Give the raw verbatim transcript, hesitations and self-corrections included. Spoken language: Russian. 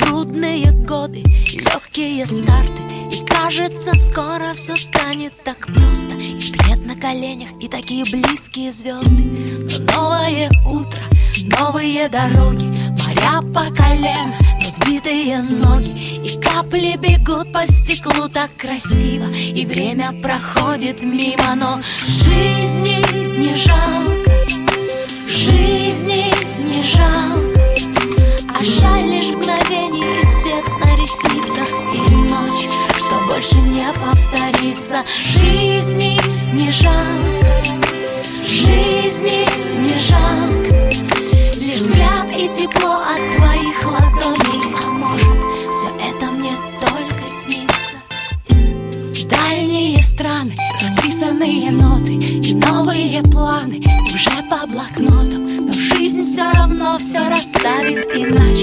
трудные годы, легкие старты, и кажется, скоро все станет так просто. И плед на коленях, и такие близкие звезды. Но новое утро, новые дороги, моря по колено, но сбитые ноги, и капли бегут по стеклу так красиво, и время проходит мимо. Но жизни не жалко, жизни не жалко, а жаль лишь мгновений и свет на ресницах, и ночь, что больше не повторится. Жизни не жалко, жизни не жалко, лишь взгляд и тепло от твоих ладоней. А может, все это мне только снится? Дальние страны, расписанные ноты и новые планы уже по блокнотам, но жизнь все равно все расставит иначе.